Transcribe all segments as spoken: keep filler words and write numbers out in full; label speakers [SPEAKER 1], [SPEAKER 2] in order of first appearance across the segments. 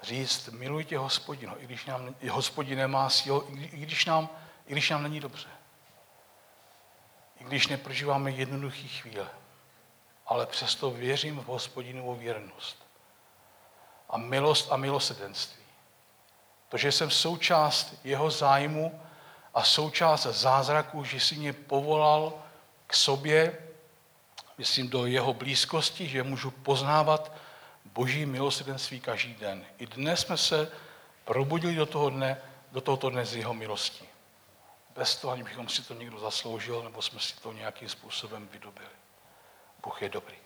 [SPEAKER 1] říct, milujte Hospodina, i když nám Hospodin nemá sílu, i když nám, i když nám není dobře. I když neprožíváme jednoduchý chvíle. Ale přesto věřím v Hospodinovou věrnost. A milost a milosrdenství. To, že jsem součást jeho zájmu a součást zázraku, že si mě povolal k sobě, myslím do jeho blízkosti, že můžu poznávat Boží milosrdenství každý den. I dnes jsme se probudili do toho dne, do tohoto dne z jeho milosti. Bez toho, aniž bychom si to někdo zasloužil, nebo jsme si to nějakým způsobem vydobili. Bůh je dobrý.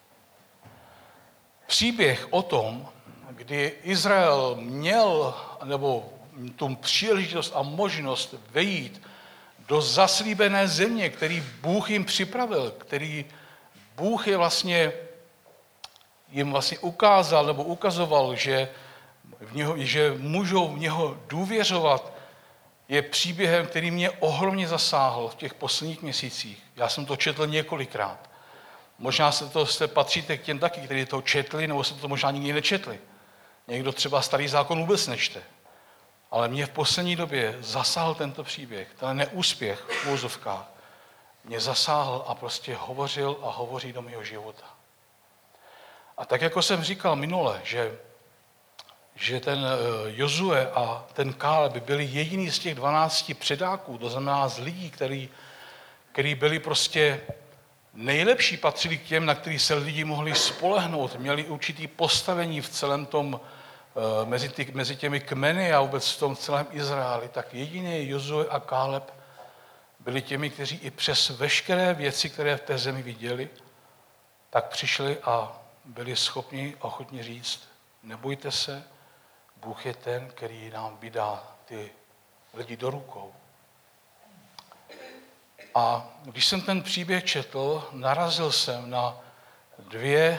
[SPEAKER 1] Příběh o tom, kdy Izrael měl, nebo tu příležitost a možnost vejít do zaslíbené země, který Bůh jim připravil, který Bůh je vlastně, jim vlastně ukázal nebo ukazoval, že, v něho, že můžou v něho důvěřovat, je příběhem, který mě ohromně zasáhl v těch posledních měsících. Já jsem to četl několikrát. Možná se to, jste patříte k těm taky, kteří to četli, nebo jste to možná nikdy nečetli. Někdo třeba Starý zákon vůbec nečte. Ale mě v poslední době zasáhl tento příběh, ten neúspěch v úvozovkách. Mě zasáhl a prostě hovořil a hovoří do mého života. A tak, jako jsem říkal minule, že, že ten Jozue a ten Káleb byli jediný z těch dvanácti předáků, to znamená z lidí, který, který byli prostě nejlepší, patřili k těm, na který se lidi mohli spolehnout, měli určitý postavení v celém tom, mezi, ty, mezi těmi kmeny a vůbec v tom celém Izraeli, tak jediný Jozue a Káleb byli těmi, kteří i přes veškeré věci, které v té zemi viděli, tak přišli a byli schopni ochotně říct, nebojte se, Bůh je ten, který nám vydá ty lidi do rukou. A když jsem ten příběh četl, narazil jsem na dvě,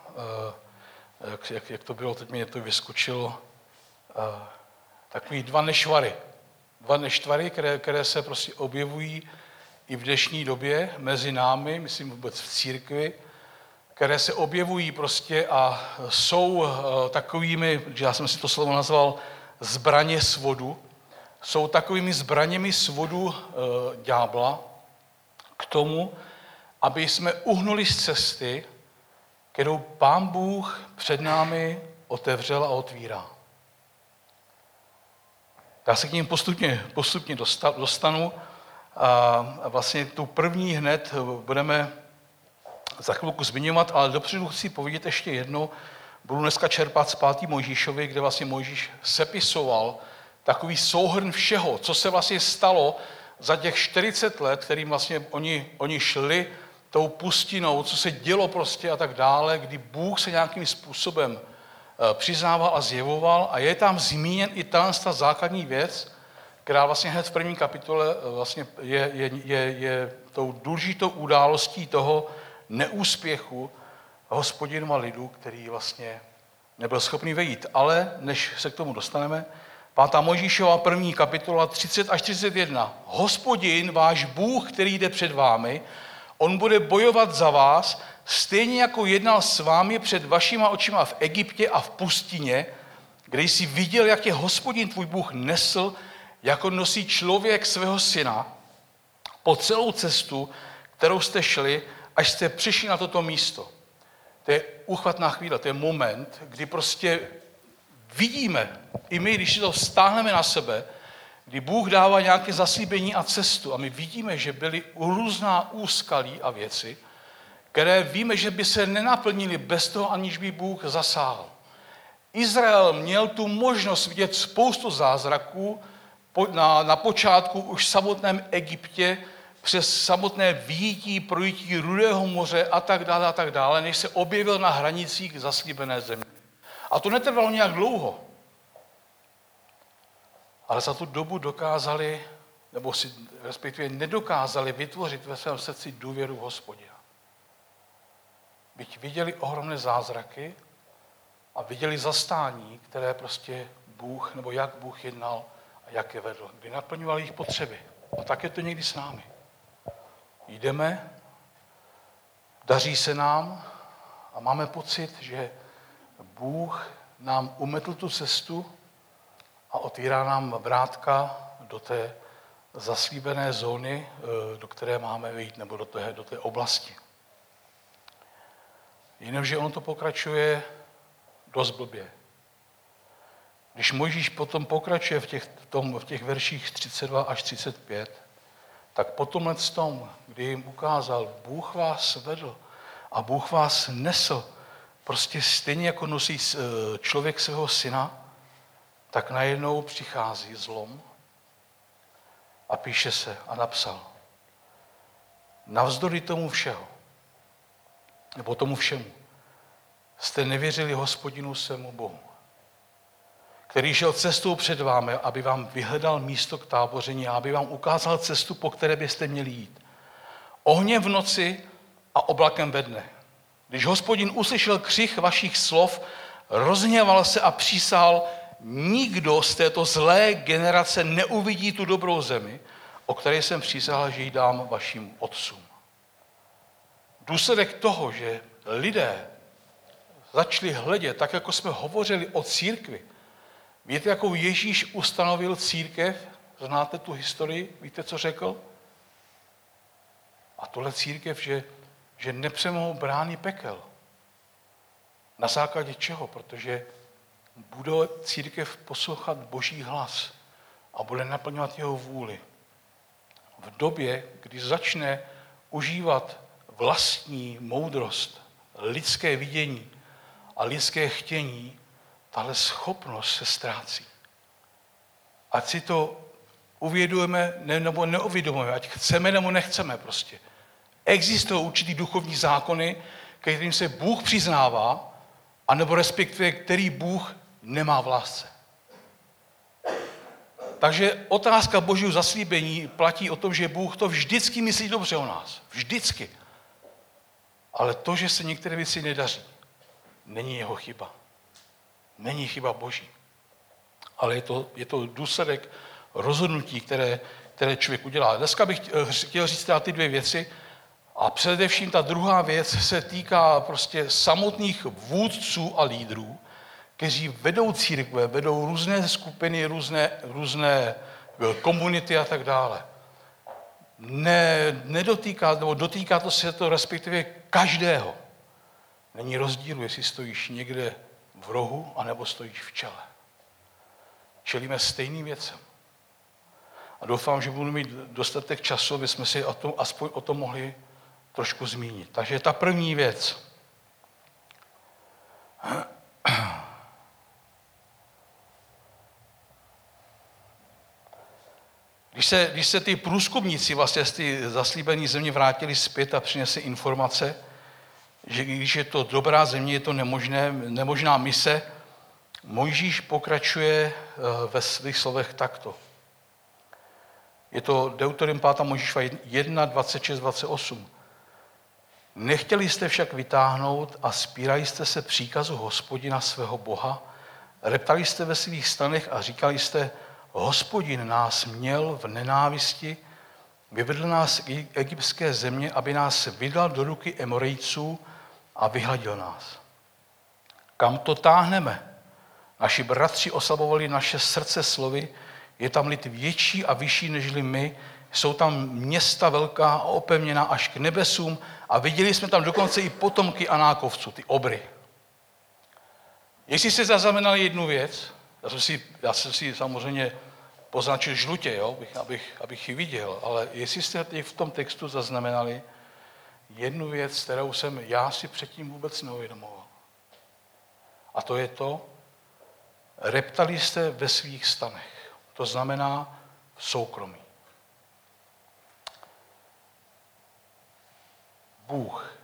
[SPEAKER 1] jak, jak to bylo, teď mě to vyskočilo, takový dva nešvary. Dva neštvary, které, které se prostě objevují i v dnešní době mezi námi, myslím vůbec v církvi, které se objevují prostě a jsou takovými, já jsem si to slovo nazval, zbraně svodu, jsou takovými zbraněmi svodu e, ďábla k tomu, aby jsme uhnuli z cesty, kterou Pán Bůh před námi otevřel a otvírá. Já se k ním postupně, postupně dostanu a vlastně tu první hned budeme za chvilku zmiňovat, ale dopředu chci povědět ještě jedno. Budu dneska čerpat z pátý Mojžíšovi, kde vlastně Mojžíš sepisoval takový souhrn všeho, co se vlastně stalo za těch čtyřicet let, kterým vlastně oni, oni šli tou pustinou, co se dělo prostě a tak dále, kdy Bůh se nějakým způsobem přiznával a zjevoval a je tam zmíněn i ta základní věc, která vlastně hned v první kapitole vlastně je, je, je, je tou důležitou událostí toho neúspěchu Hospodinova lidu, který vlastně nebyl schopný vejít. Ale než se k tomu dostaneme, pátá Mojžíšova první kapitola třicet až třicet jedna. Hospodin, váš Bůh, který jde před vámi, on bude bojovat za vás, stejně jako jednal s vámi před vašima očima v Egyptě a v pustině, kde jsi viděl, jak je Hospodin tvůj Bůh nesl, jako nosí člověk svého syna po celou cestu, kterou jste šli, až jste přišli na toto místo. To je úchvatná chvíle, to je moment, kdy prostě vidíme, i my, když si to vztáhneme na sebe, kdy Bůh dává nějaké zaslíbení a cestu a my vidíme, že byly různá úskalí a věci, které víme, že by se nenaplnily bez toho, aniž by Bůh zasáhl. Izrael měl tu možnost vidět spoustu zázraků na, na počátku už v samotném Egyptě, přes samotné výjití, projití Rudého moře a tak dále a tak dále, než se objevil na hranicích zaslíbené země. A to netrvalo nějak dlouho. Ale za tu dobu dokázali, nebo si respektive nedokázali vytvořit ve svém srdci důvěru v Hospodina. Byť viděli ohromné zázraky a viděli zastání, které prostě Bůh, nebo jak Bůh jednal a jak je vedl, kdy naplňoval jejich potřeby. A tak je to někdy s námi. Jdeme, daří se nám a máme pocit, že Bůh nám umetl tu cestu a otvírá nám vrátka do té zaslíbené zóny, do které máme vyjít, nebo do té, do té oblasti. Jenomže on to pokračuje dost blbě. Když Mojžíš potom pokračuje v těch, v tom, v těch verších třicet dva až třicet pět, tak po tomhle tom, kdy jim ukázal, Bůh vás vedl a Bůh vás nesl, prostě stejně jako nosí člověk svého syna, tak najednou přichází zlom a píše se a napsal. Navzdory tomu všeho, nebo tomu všemu, jste nevěřili Hospodinu svému Bohu, který šel cestou před vámi, aby vám vyhledal místo k táboření a aby vám ukázal cestu, po které byste měli jít. Ohněm v noci a oblakem ve dne. Když Hospodin uslyšel křik vašich slov, rozhněval se a přísahal, nikdo z této zlé generace neuvidí tu dobrou zemi, o které jsem přísahal, že ji dám vašim otcům. Důsledek toho, že lidé začali hledět, tak jako jsme hovořili o církvi. Víte, jakou Ježíš ustanovil církev? Znáte tu historii? Víte, co řekl? A tohle církev, že, že nepřemohou brány pekel. Na základě čeho? Protože bude církev poslouchat Boží hlas a bude naplňovat jeho vůli. V době, kdy začne užívat vlastní moudrost, lidské vidění a lidské chtění, tahle schopnost se ztrácí. Ať si to uvědomujeme nebo neuvědomujeme, ať chceme nebo nechceme prostě. Existují určitý duchovní zákony, ke kterým se Bůh přiznává, anebo respektive který Bůh nemá v lásce. Takže otázka Božího zaslíbení platí o tom, že Bůh to vždycky myslí dobře o nás. Vždycky. Ale to, že se některé věci nedaří, není jeho chyba. Není chyba Boží. Ale je to, je to důsledek rozhodnutí, které, které člověk udělá. Dneska bych chtěl říct ty dvě věci. A především ta druhá věc se týká prostě samotných vůdců a lídrů, kteří vedou církve, vedou různé skupiny, různé, různé komunity a tak dále. Ne, nedotýká, nebo dotýká to se to respektive každého. Není rozdílu, jestli stojíš někde v rohu, anebo stojíš v čele. Čelíme stejným věcem. A doufám, že budu mít dostatek času, aby jsme si o tom, aspoň o tom mohli trošku zmínit. Takže ta první věc. Když se, když se ty průzkumníci vlastně z ty zaslíbené země vrátili zpět a přinesli informace, že když je to dobrá země, je to nemožné, nemožná mise, Mojžíš pokračuje ve svých slovech takto. Je to Deuteronomium pátá Mojžíšova jedna, dvacet šest, dvacet osm. Nechtěli jste však vytáhnout a spírali jste se příkazu Hospodina svého Boha, reptali jste ve svých stanech a říkali jste, Hospodin nás měl v nenávisti, vyvedl nás z egyptské země, aby nás vydal do ruky Emorejců a vyhladil nás. Kam to táhneme? Naši bratři oslabovali naše srdce slovy, je tam lid větší a vyšší nežli my, jsou tam města velká a opevněná až k nebesům a viděli jsme tam dokonce i potomky Anákovců, ty obry. Jestli jste zaznamenali jednu věc, já jsem si, já jsem si samozřejmě poznačil žlutě, jo, abych, abych, abych ji viděl, ale jestli jste v tom textu zaznamenali jednu věc, kterou jsem já si předtím vůbec neuvědomoval. A to je to, reptali jste ve svých stanech. To znamená v soukromí. Bůh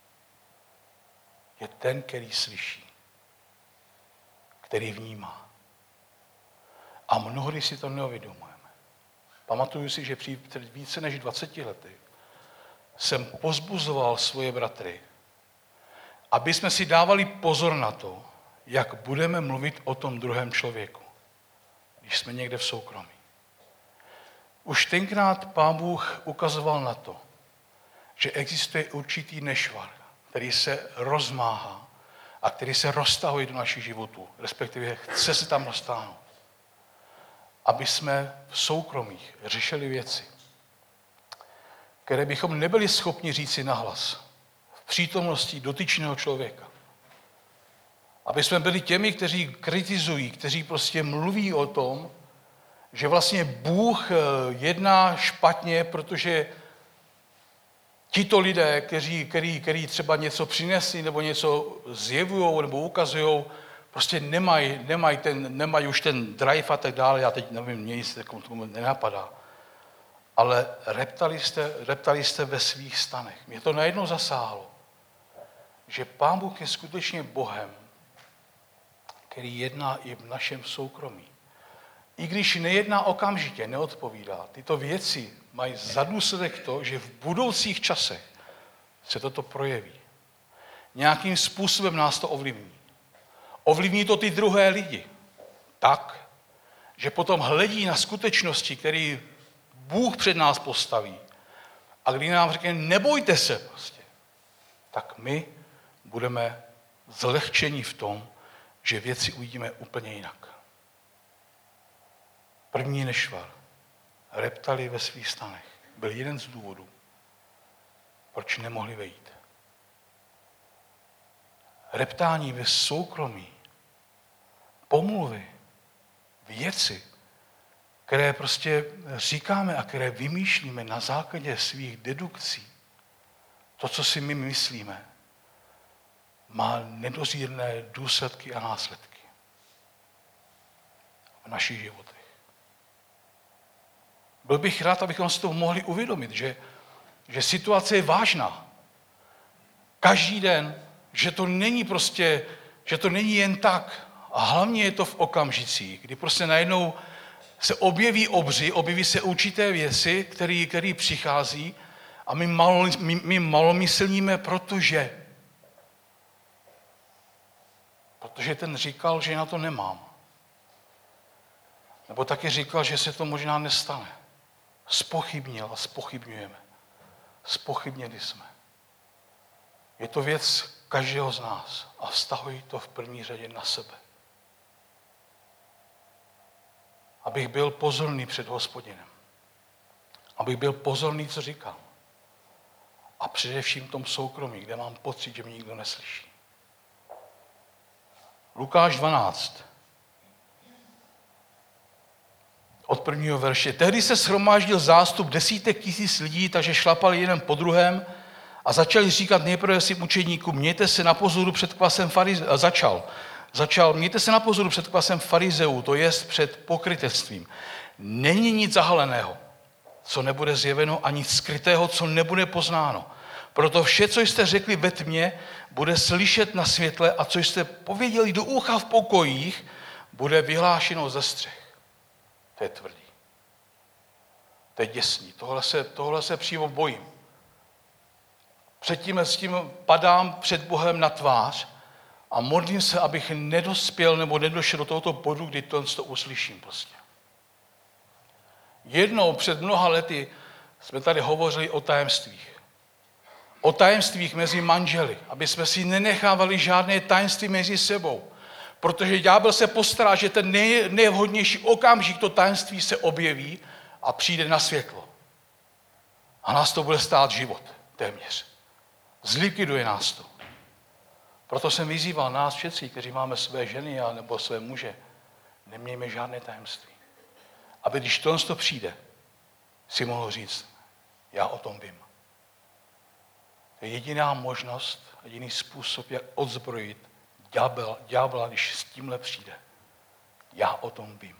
[SPEAKER 1] je ten, který slyší, který vnímá. A mnohdy si to neuvědomujeme. Pamatuju si, že před více než dvaceti lety jsem pozbuzoval svoje bratry, aby jsme si dávali pozor na to, jak budeme mluvit o tom druhém člověku, když jsme někde v soukromí. Už tenkrát Pán Bůh ukazoval na to, že existuje určitý nešvar, který se rozmáhá a který se roztahuje do našich životů, respektive chce se tam roztáhnout. Aby jsme v soukromích řešili věci, které bychom nebyli schopni říci nahlas v přítomnosti dotyčného člověka. Aby jsme byli těmi, kteří kritizují, kteří prostě mluví o tom, že vlastně Bůh jedná špatně, protože tito lidé, kteří, který, který třeba něco přinesli nebo něco zjevují nebo ukazují, prostě nemají, nemají, ten, nemají už ten drive a tak dále, já teď nevím, mě nic tomu nenapadá. Ale reptali jste, reptali jste ve svých stanech. Mě to najednou zasáhlo, že Pán Bůh je skutečně Bohem, který jedná i v našem soukromí. I když nejedná okamžitě, neodpovídá. Tyto věci mají za důsledek to, že v budoucích časech se toto projeví. Nějakým způsobem nás to ovlivní. Ovlivní to ty druhé lidi. Tak, že potom hledí na skutečnosti, které Bůh před nás postaví. A když nám řekne, nebojte se prostě, tak my budeme zlehčeni v tom, že věci uvidíme úplně jinak. První nešvar. Reptali ve svých stanech. Byl jeden z důvodů, proč nemohli vejít. Reptání ve soukromí, pomluvy, věci, které prostě říkáme a které vymýšlíme na základě svých dedukcí, to, co si my myslíme, má nedozírné důsledky a následky v našich životech. Byl bych rád, abychom si to mohli uvědomit, že, že situace je vážná. Každý den, že to není prostě, že to není jen tak. A hlavně je to v okamžicích, kdy prostě najednou se objeví obři, objeví se určité věci, které, které přichází a my, malo, my, my malomyslníme, protože protože ten říkal, že na to nemám. Nebo taky říkal, že se to možná nestane. Zpochybnil a zpochybňujeme. Zpochybnili jsme. Je to věc každého z nás a vztahuji to v první řadě na sebe. Abych byl pozorný před Hospodinem. Abych byl pozorný, co říkám. A především v tom soukromí, kde mám pocit, že mě nikdo neslyší. Lukáš dvanáct. Od prvního verše. Tehdy se shromáždil zástup desítek tisíc lidí, takže šlapali jeden po druhém a začali říkat nejprve svým učedníkům, mějte se na pozoru před kvasem farizeů. Začal. Začal, mějte se na pozoru před kvasem farizeů, to jest před pokrytectvím. Není nic zahaleného, co nebude zjeveno, ani skrytého, co nebude poznáno. Proto vše, co jste řekli ve tmě, bude slyšet na světle a co jste pověděli do ucha v pokojích, bude vyhlášeno ze střech. To je tvrdý. To je děsný. Tohle se, tohle se přímo bojím. Předtím s tím padám před Bohem na tvář a modlím se, abych nedospěl nebo nedošel do tohoto bodu, kdy to, to uslyším prostě. Jednou před mnoha lety jsme tady hovořili o tajemstvích. O tajemstvích mezi manželi, aby jsme si nenechávali žádné tajemství mezi sebou. Protože ďábel se postará, že ten nej, nejvhodnější okamžik to tajemství se objeví a přijde na světlo. A nás to bude stát život téměř. Zlikviduje nás to. Proto jsem vyzýval nás všetci, kteří máme své ženy nebo své muže, nemějme žádné tajemství. Aby když to přijde, si mohl říct, já o tom vím. To je jediná možnost, jediný způsob, jak odzbrojit ďábel, ďábla, když s tímhle přijde. Já o tom vím.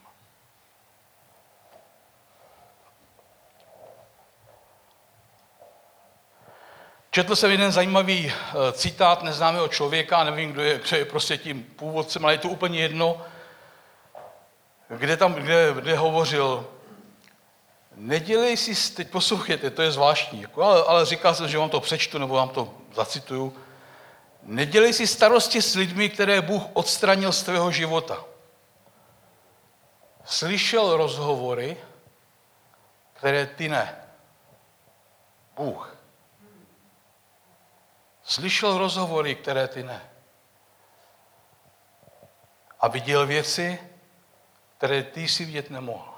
[SPEAKER 1] Četl jsem jeden zajímavý citát neznámého člověka, nevím, kdo je, kdo je prostě tím původcem, ale je to úplně jedno, kde, tam, kde, kde hovořil, nedělej si, teď poslouchejte, to je zvláštní, jako, ale, ale říkal jsem, že vám to přečtu, nebo vám to zacituju. Nedělej si starosti s lidmi, které Bůh odstranil z tvého života. Slyšel rozhovory, které ty ne. Bůh. Slyšel rozhovory, které ty ne. a viděl věci, které ty si vidět nemohl.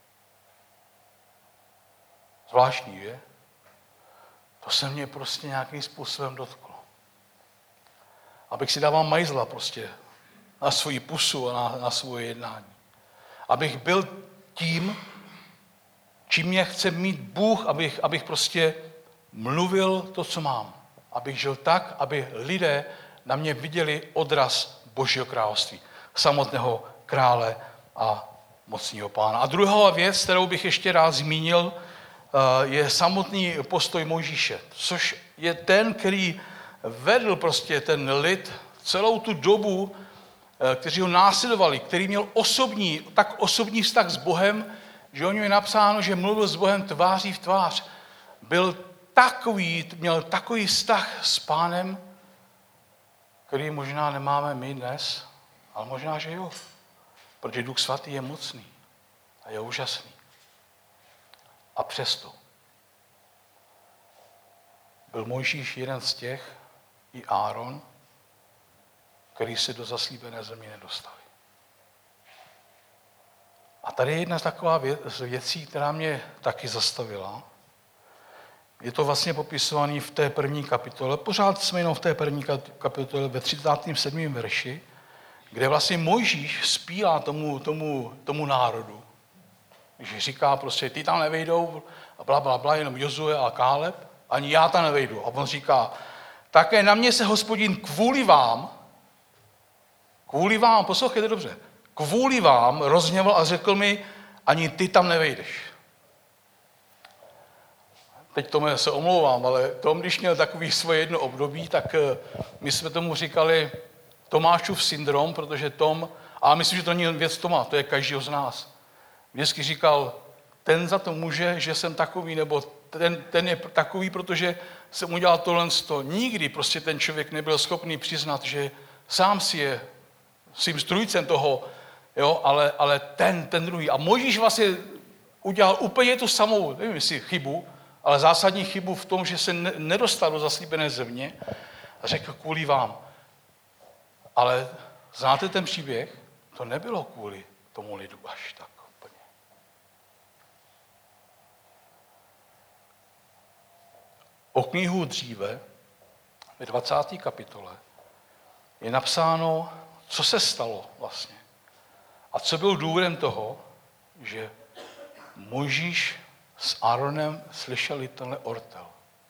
[SPEAKER 1] Zvláštní, že? To se mě prostě nějakým způsobem dotklo. Abych si dával majzla prostě na svoji pusu a na, na svoje jednání. Abych byl tím, čím mě chce mít Bůh, abych, abych prostě mluvil to, co mám. Abych žil tak, aby lidé na mě viděli odraz Božího království, samotného krále a mocného pána. A druhá věc, kterou bych ještě rád zmínil, je samotný postoj Mojžíše, což je ten, který vedl prostě ten lid celou tu dobu, kteří ho následovali, který měl osobní, tak osobní vztah s Bohem, že o něm je napsáno, že mluvil s Bohem tváří v tvář. Byl takový, měl takový vztah s Pánem, který možná nemáme my dnes, ale možná, že jo. Protože Duch Svatý je mocný a je úžasný. A přesto byl Mojžíš jeden z těch, i Áron, který se do zaslíbené země nedostali. A tady je jedna z taková z věcí, která mě taky zastavila. Je to vlastně popisované v té první kapitole. Pořád jsme jenom v té první kapitole ve třicátém sedmém verši, kde vlastně Mojžíš zpívá tomu, tomu, tomu národu. Když říká prostě, ty tam nevejdou, a bla, bla, bla, jenom Jozue a Káleb, ani já tam nevejdu. A on říká, také na mě se Hospodin kvůli vám, kvůli vám, poslouchejte dobře, kvůli vám rozhněval a řekl mi, ani ty tam nevejdeš. Teď tomu se omlouvám, ale Tom, když měl takový svoje jedno období, tak my jsme tomu říkali Tomášův syndrom, protože Tom, a myslím, že to není věc Toma, to je každýho z nás, vždycky říkal, ten za to může, že jsem takový, nebo ten, ten je takový, protože jsem udělal tohle sto. Nikdy prostě ten člověk nebyl schopný přiznat, že sám si je svým strůjcem toho, jo, ale, ale ten, ten druhý. A Mojžíš vlastně udělal úplně tu samou, nevím jestli chybu, ale zásadní chybu v tom, že se nedostal do zaslíbené země a řekl kvůli vám. Ale znáte ten příběh? To nebylo kvůli tomu lidu až tak úplně. O knihu dříve, ve dvacáté kapitole, je napsáno, co se stalo vlastně. A co byl důvodem toho, že Mojžíš s Áronem slyšeli tenhle ortel.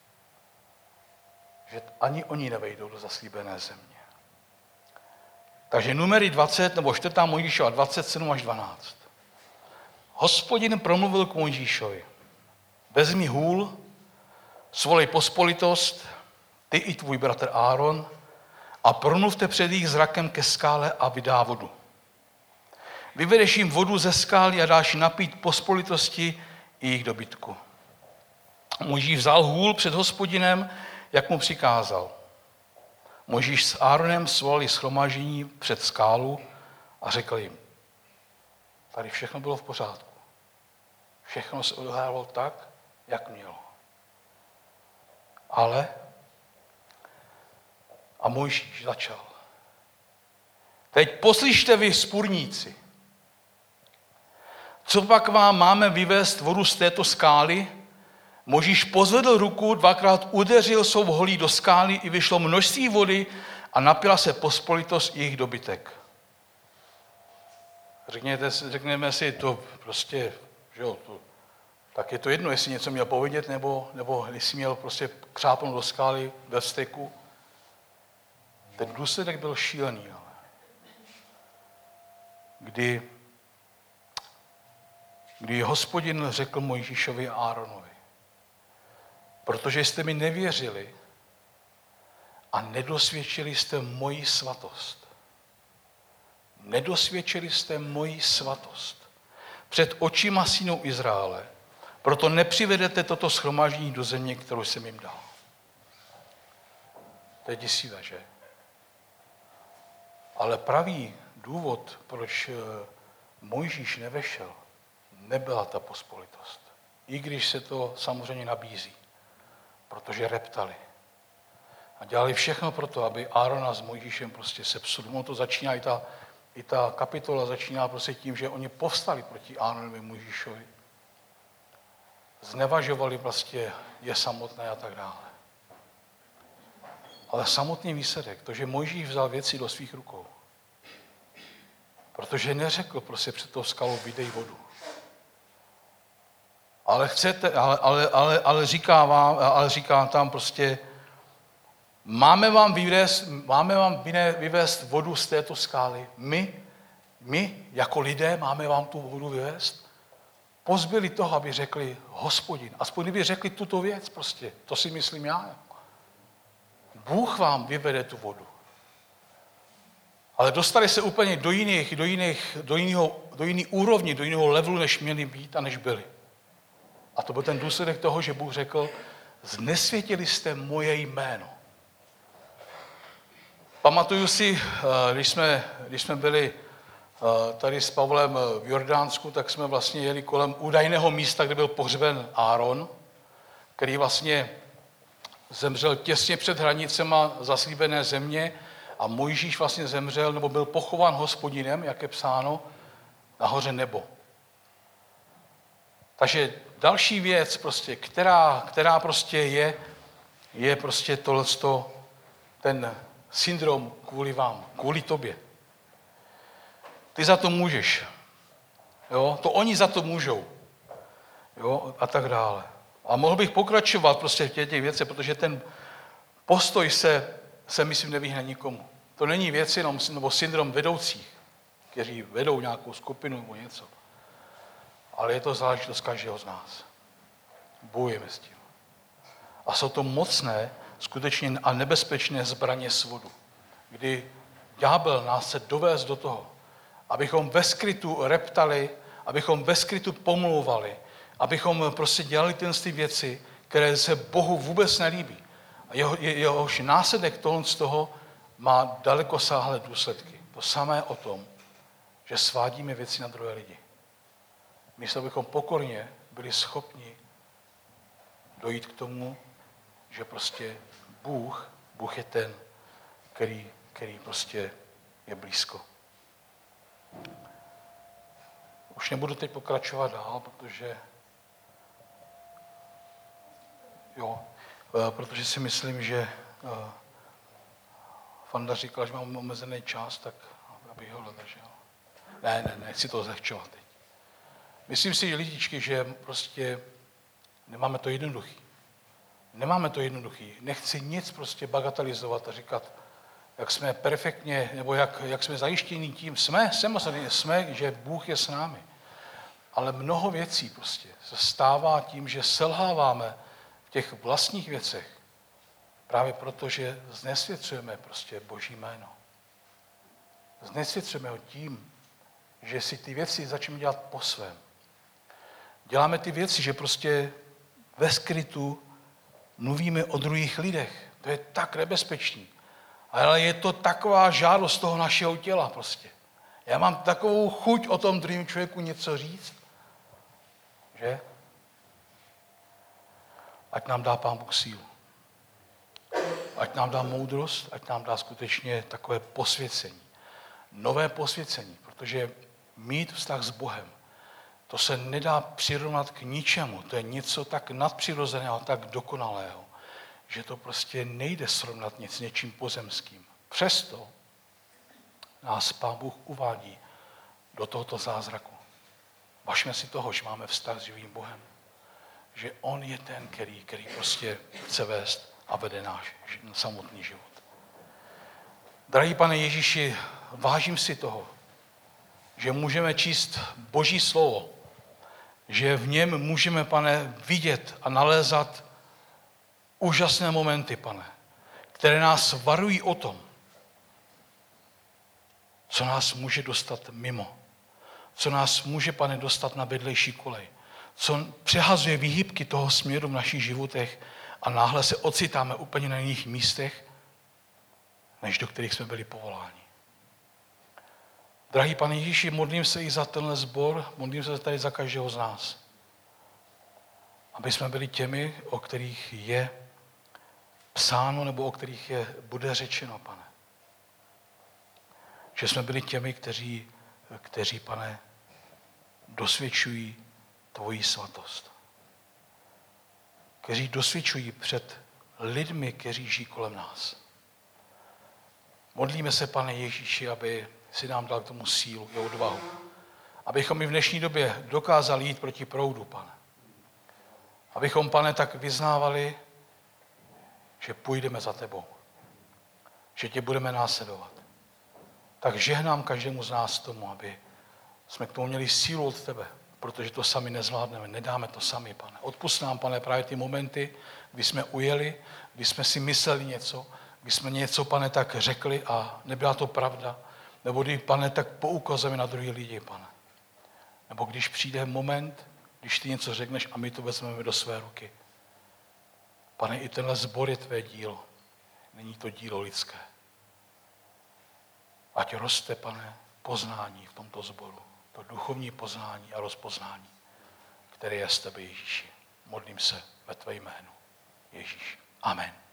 [SPEAKER 1] Že ani oni nevejdou do zaslíbené země. Takže numery dvacet, nebo čtvrtá Mojžíšova dvacet sedm až dvanáct. Hospodin promluvil k Mojžíšovi. Vezmi hůl, svolej pospolitost, ty i tvůj bratr Áron, a promluvte před jejich zrakem ke skále a vydá vodu. Vyvedeš jim vodu ze skály a dáš napít pospolitosti i jejich dobytku. Mojžíš vzal hůl před Hospodinem, jak mu přikázal. Mojžíš s Áronem svolali shromáždění před skálu a řekl jim, tady všechno bylo v pořádku. Všechno se odehrávalo tak, jak mělo. Ale a Mojžíš začal. Teď poslyšte vy, spurníci. Co pak vám máme vyvést vodu z této skály? Mojžíš pozvedl ruku, dvakrát udeřil svou holí do skály i vyšlo množství vody a napila se pospolitost jejich dobytek. Řekněte, řekneme si to prostě, že jo, to, tak je to jedno, jestli něco měl povědět, nebo, nebo jestli měl prostě křápnout do skály ve vzteku. Ten důsledek byl šílený, ale kdy, kdy Hospodin řekl Mojžíšovi a Áronovi, protože jste mi nevěřili a nedosvědčili jste moji svatost. Nedosvědčili jste moji svatost před očima synů Izraele, proto nepřivedete toto shromáždění do země, kterou jsem jim dal. To je děsivé, že? Ale pravý důvod, proč Mojžíš nevešel, nebyla ta pospolitost. I když se to samozřejmě nabízí, protože reptali. A dělali všechno pro to, aby Árona s Mojžíšem prostě sepsuli. Ono to začíná i ta, I ta kapitola začíná prostě tím, že oni povstali proti Áronovi Mojžíšovi. Znevažovali vlastně je samotné a tak dále. Ale samotný výsledek, to, že Mojžíš vzal věci do svých rukou, protože neřekl prostě před tou skalou vydej vodu. Ale chcete, ale, ale, ale, ale, říká vám, ale říká tam prostě, máme vám vyvést, máme vám vyvést vodu z této skály. My, my jako lidé máme vám tu vodu vyvést. Pozbyli toho, aby řekli Hospodin. Aspoň kdyby řekli tuto věc prostě, to si myslím já. Bůh vám vyvede tu vodu. Ale dostali se úplně do jiných, do jiných, do jiného, do jiný úrovni, do jiného levelu, než měli být a než byli. A to byl ten důsledek toho, že Bůh řekl, znesvětili jste moje jméno. Pamatuju si, když jsme, když jsme byli tady s Pavlem v Jordánsku, tak jsme vlastně jeli kolem údajného místa, kde byl pohřben Áron, který vlastně zemřel těsně před hranicema zaslíbené země a Mojžíš vlastně zemřel, nebo byl pochován Hospodinem, jak je psáno, nahoře nebo. Takže další věc, prostě, která, která prostě je, je prostě tohleto, ten syndrom kvůli vám, kvůli tobě. Ty za to můžeš. Jo? To oni za to můžou. Jo? A tak dále. A mohl bych pokračovat prostě v těch, těch věcech, protože ten postoj se, se myslím, nevyhne nikomu. To není věc jenom, nebo syndrom vedoucích, kteří vedou nějakou skupinu nebo něco. Ale je to záležitost každého z nás. Bojujeme s tím. A jsou to mocné, skutečně a nebezpečné zbraně svodu, kdy ďábel nás chce dovést do toho, abychom ve skrytu reptali, abychom ve skrytu pomlouvali, abychom prostě dělali ty věci, které se Bohu vůbec nelíbí. A jeho, jehož následek tohle z toho má dalekosáhlé důsledky. To samé o tom, že svádíme věci na druhé lidi. Místo bychom pokorně byli schopni dojít k tomu, že prostě Bůh, Bůh je ten, který, který prostě je blízko. Už nebudu teď pokračovat dál, protože jo, protože si myslím, že Fanda říkal, že mám omezený čas, tak abych ho dodržel. Ne, ne, nechci to zlehčovat teď. Myslím si, lidičky, že prostě nemáme to jednoduchý. Nemáme to jednoduchý. Nechci nic prostě bagatelizovat a říkat, jak jsme perfektně, nebo jak, jak jsme zajištění tím. Jsme, samozřejmě jsme, že Bůh je s námi. Ale mnoho věcí prostě se stává tím, že selháváme v těch vlastních věcech. Právě proto, že znesvěcujeme prostě Boží jméno. Znesvěcujeme ho tím, že si ty věci začneme dělat po svém. Děláme ty věci, že prostě ve skrytu mluvíme o druhých lidech. To je tak nebezpečný. Ale je to taková žádost toho našeho těla prostě. Já mám takovou chuť o tom druhém člověku něco říct, že? Ať nám dá Pán Bůh sílu. Ať nám dá moudrost, ať nám dá skutečně takové posvěcení. Nové posvěcení, protože mít vztah s Bohem, to se nedá přirovnat k ničemu. To je něco tak nadpřirozeného, tak dokonalého, že to prostě nejde srovnat nic s něčím pozemským. Přesto nás Pán Bůh uvádí do tohoto zázraku. Važme si toho, že máme vztah s živým Bohem. Že on je ten, který, který prostě chce vést a vede náš samotný život. Drahý Pane Ježíši, vážím si toho, že můžeme číst Boží slovo, že v něm můžeme, Pane, vidět a nalézat úžasné momenty, Pane, které nás varují o tom, co nás může dostat mimo, co nás může, Pane, dostat na vedlejší kolej, co přehazuje výhybky toho směru v našich životech a náhle se ocitáme úplně na jiných místech, než do kterých jsme byli povoláni. Drahý Pane Ježíši, modlím se i za tenhle sbor, modlím se tady za každého z nás. Aby jsme byli těmi, o kterých je psáno, nebo o kterých je, bude řečeno, Pane. že jsme byli těmi, kteří, kteří, Pane, dosvědčují tvoji svatost. Kteří dosvědčují před lidmi, kteří žijí kolem nás. Modlíme se, Pane Ježíši, aby si nám dal k tomu sílu a odvahu. Abychom i v dnešní době dokázali jít proti proudu, Pane. Abychom, Pane, tak vyznávali, že půjdeme za tebou. Že tě budeme následovat. Tak žehnám každému z nás tomu, aby jsme k tomu měli sílu od tebe, protože to sami nezvládneme, nedáme to sami, Pane. Odpusť nám, Pane, právě ty momenty, kdy jsme ujeli, kdy jsme si mysleli něco, kdy jsme něco, Pane, tak řekli a nebyla to pravda, nebo kdy, Pane, tak poukazujeme na druhý lidi, Pane. Nebo když přijde moment, když ty něco řekneš a my to vezmeme do své ruky. Pane, i tenhle sbor je tvé dílo. Není to dílo lidské. Ať roste, Pane, poznání v tomto sboru. To duchovní poznání a rozpoznání, které je z tebe, Ježíši. Modlím se ve tvé jménu. Ježíš. Amen.